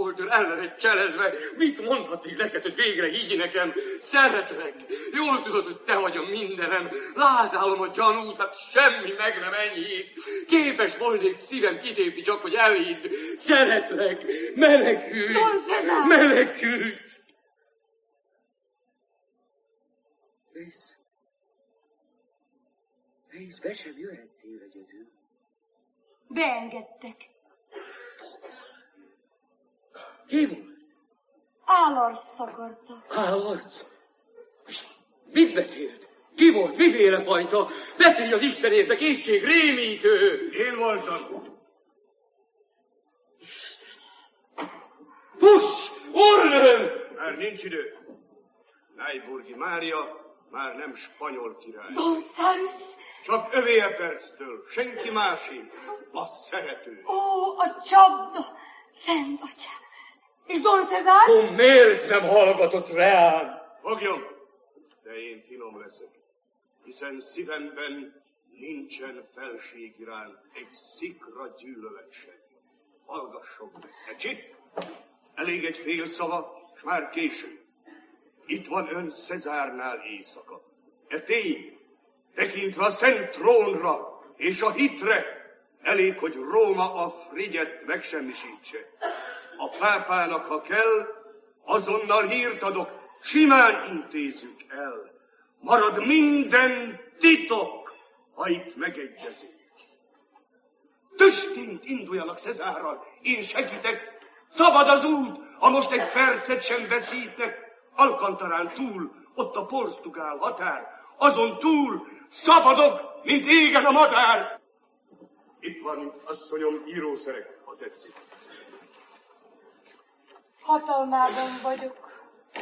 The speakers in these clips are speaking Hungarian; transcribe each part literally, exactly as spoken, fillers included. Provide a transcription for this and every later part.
volt ön ellene cselezve. Mit mondhatnék neked, hogy végre higgy nekem? Szeretlek. Jól tudod, hogy te vagy a mindenem. Lázálom a gyanút, hát semmi meg nem enyhít. Képes volnék szívem kitépni csak, hogy elhidd. Szeretlek. Menekülj. Menekülj. Mész. Mész, be sem jöhettél egyedül. Beengedtek. Ki volt? Állarc akarta. Állarc? És mit beszélt? Ki volt? Miféle fajta? Beszélj az Istenért, a kétség rémítő! Én voltam. Istenem! Fuss! Orrön! Már nincs idő. Nájburgi Mária már nem spanyol király. Don Szárus! Csak övé a perctől, senki másé, a szerető. Ó, a csapda! Szent atyám! És Don Cezár? Ó, miért nem hallgatott rám? Fogjon, de én finom leszek, hiszen szívemben nincsen felség iránt egy szikra gyűlölet sem. Hallgasson meg, tetszik? Elég egy fél szava, s már késő. Itt van ön Cezárnál éjszaka. E tény, tekintve a szent trónra és a hitre, elég, hogy Róma a Frigyet megsemmisítse. A pápának, ha kell, azonnal hírt adok, simán intézzük el. Marad minden titok, ha itt megegyezünk. Tüstént induljanak Cezárral, én segítek. Szabad az út, ha most egy percet sem veszítnek. Alcantarán túl, ott a portugál határ, azon túl szabadok, mint égen a madár. Itt van, asszonyom, írószerek, ha tetszik. Hatalmában vagyok.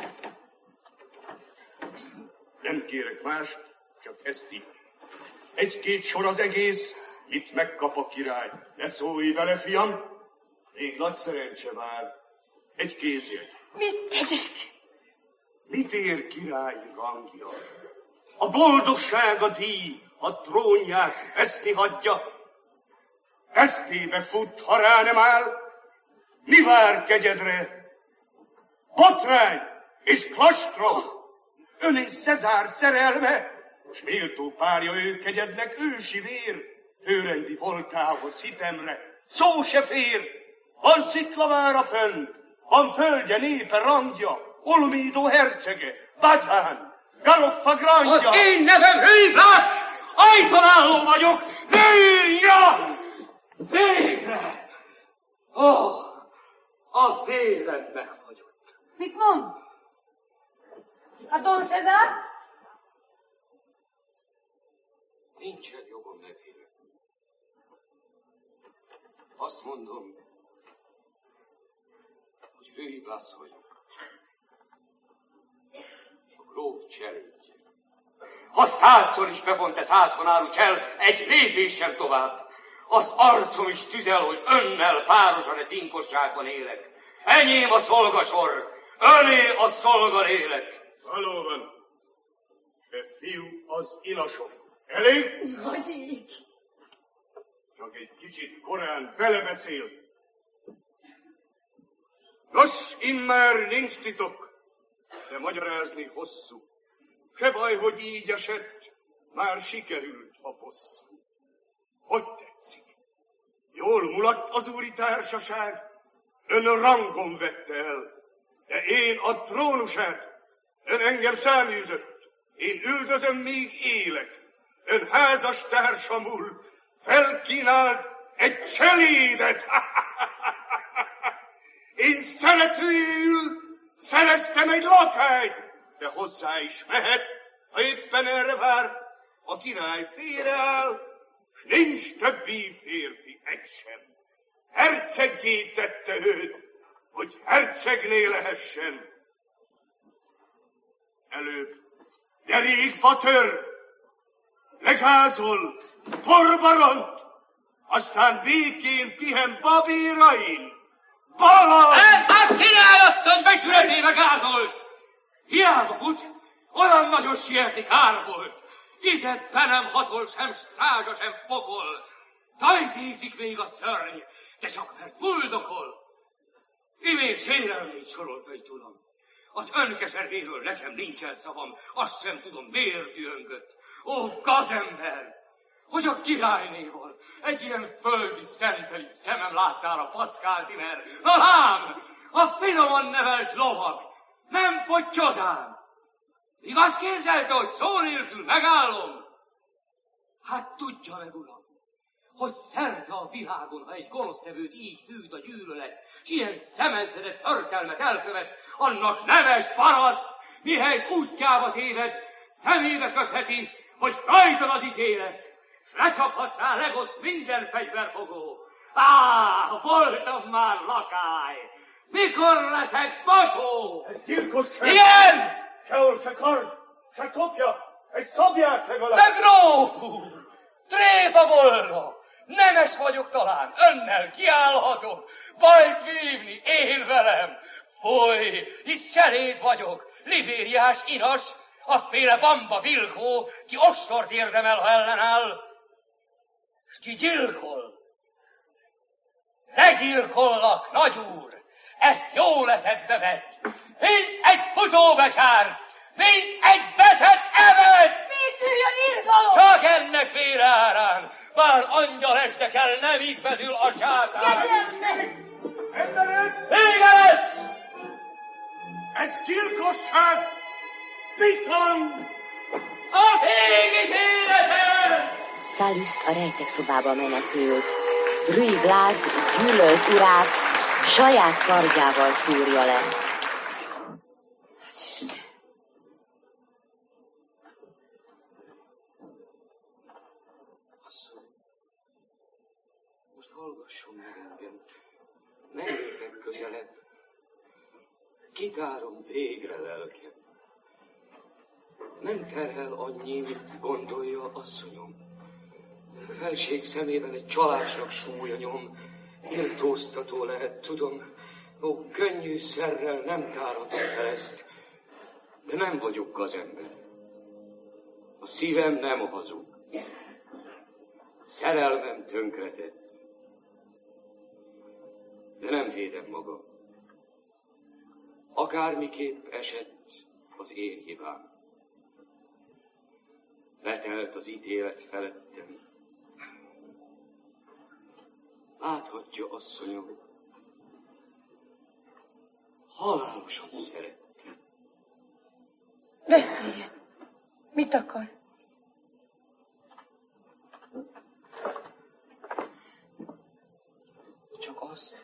Nem kérek mást, csak ezt így. Egy-két sor az egész, itt megkap a király. Ne szólj vele, fiam, még nagy szerencse vár. Egy kézjegy. Mit tegyek? Mit ér király rangja? A boldogság a díj, a trónját veszni hagyja. Vesztébe fut, ha rá nem áll. Mi vár kegyedre? Botrány és klastrom, ön és Cezár szerelme, s méltó párja ő kegyednek ősi vér, őrendi voltához hitemre, szó se fér. Van sziklavára fönn, van földje, népe, rangja, Olmidó hercege, Bazán, Garoffa grandja. Az én nevem Hőblász, ajtanálló vagyok, nőja! Végre! Ó, oh, a vérem megfagyott. Mit mond? A Don Cezár? Nincsen jogom nevére. Azt mondom, hogy Hőblász vagyok. A gróf cserődje. Ha százszor is bevont-e százfonálú csel, egy lépéssel tovább. Az arcom is tüzel, hogy önnel párosan egy cinkosságban élek. Enyém a szolgasor, öné a szolgalélek. Valóban, te fiú az inasom. Elég? Nagyik. Csak egy kicsit korán belebeszél. Nos, immár nincs titok, de magyarázni hosszú. Se baj, hogy így esett, már sikerült a bosszú. Hogy tetszik? Jól mulatt az úri társaság, ön rangon vette el, de én a trónusát, ön engem száműzött, én üldözöm, még élek. Ön házas társamul felkínált egy cselédet. Én szeretőül szereztem egy lakályt, de hozzá is mehet, ha éppen erre vár. A király félreáll, s nincs többi férfi, egy sem. Herceggé tette őt, hogy hercegné lehessen. Előbb derékba tör, legázol, porba ront, aztán békén pihen babérain. Baland! A királyasszony besületébe gázolt! Hiába fut, olyan nagyon sietni kár volt. Ide be nem hatol sem strázsa, sem pokol. Tajtézik még a szörny, de csak mert fuldokol. Imént sérelmét sorolta itt, uram. Az önkeservéről nekem nincsen szavam, azt sem tudom, miért dühöngött. Ó, gazember! Hogy a királynéval egy ilyen földi szentelit szemem láttára packálti, mert na lám, a finoman nevelt lovag nem fogy csodán. Míg azt képzelte, hogy szó nélkül megállom? Hát tudja meg, uram, hogy szerte a világon, ha egy gonosztevőt így fűt a gyűlölet, s ilyen szemenszedett hörtelmet elkövet, annak neves paraszt, mihelyt útjába téved, szemébe kötheti, hogy rajtad az ítélet, s lecsaphat rá legott minden fegyverfogó. Á, voltam már lakály, mikor leszek bakó? Ez gyilkosság! Igen! Sehol se kard, se kopja, egy szabját legalább! De gróf úr, tréfa volna! Nemes vagyok talán, önnel kiállhatok, bajt vívni én velem. Foly, hisz cseréd vagyok, livériás inas, azféle bamba vilkó, ki ostort érdemel, ha ellenáll, s ki gyilkol. Legyilkollak, nagyúr, ezt jól eszedbe vett, mint egy futóbecsárt, mint egy veszett evet! Mit üljön irgalom? Csak ennek félre árán, bár angyal estekkel nem így vezül a sátán. Kegyelmet! Emberek! Vége lesz! Ez gyilkosság! Vitang! Az ég ítéletem! Szalüszt a rejtekszobába menekült. Rui Blász gyűlölt urát saját kardjával szúrja le. Most hallgasson meg engem. Ne lépek közelebb. Kitárom végre lelkem. Nem terhel annyi, mint gondolja, asszonyom. Felség szemében egy csalásnak súlya nyom. Irtóztató lehet, tudom. Ó, könnyű szerrel nem tárhatom fel ezt. De nem vagyok gazember. A szívem nem hazug. Szerelmem tönkretett. De nem védem magam. Akármiképp esett az én hibám. Letelt az ítélet felettem. Láthatja, asszonyom, halálosan szerettem. Beszéljen. Mit akar? Csak azt,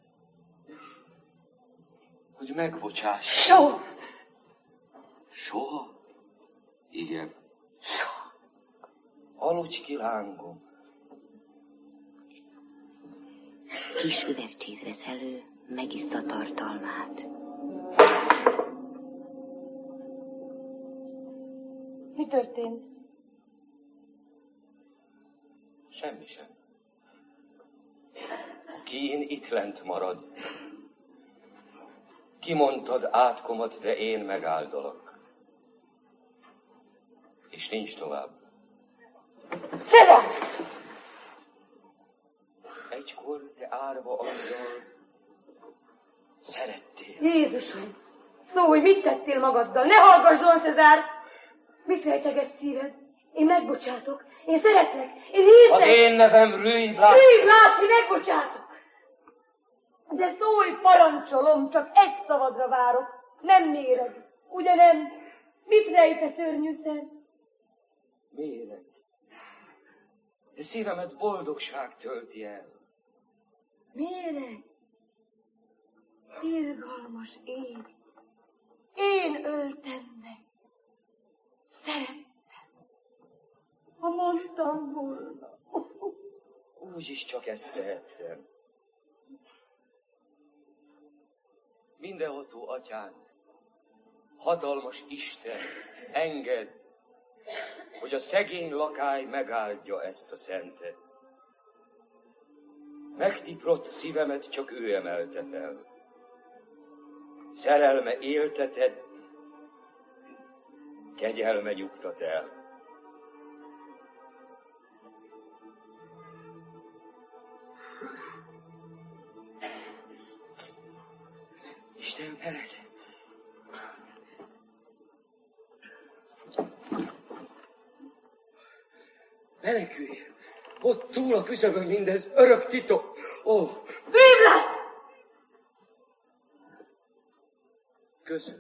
hogy megbocsáss. Soha. Soha? Igen. Soha. Aludj ki, lángom. Kis üvegcsét vesz elő, megissza tartalmát. Mi történt? Semmi sem. A kín itt lent marad. Kimondtad átkomat, de én megáldalak. És nincs tovább. Cezár! Egykor te árva angyal szerettél. Jézusom! Szólj, mit tettél magaddal? Ne hallgass, Don Cezár! Mit rejteget szíved? Én megbocsátok. Én szeretlek. Én hiszlek. Az én nevem Rui Blász. Rui Blász, én megbocsátok. De szólj, parancsolom, csak egy szavadra várok. Nem méreg. Ugye nem? Mit rejte szörnyű szem? Méreg. De szívemet boldogság tölti el. Méreg? Irgalmas ég. Én öltem meg. Szerettem. Ha mondtam volna. Úgyis csak ezt tehettem. Mindenható atyán, hatalmas Isten, engedd, hogy a szegény lakály megáldja ezt a szentet. Megtiprott szívemet csak ő emelte fel. Szerelme éltetett, kegyelme nyugtat el. Isten veled. Menekülj! Ott túl a küszöbön mindez örök titok. Ó! Bűv lesz! Köszönöm.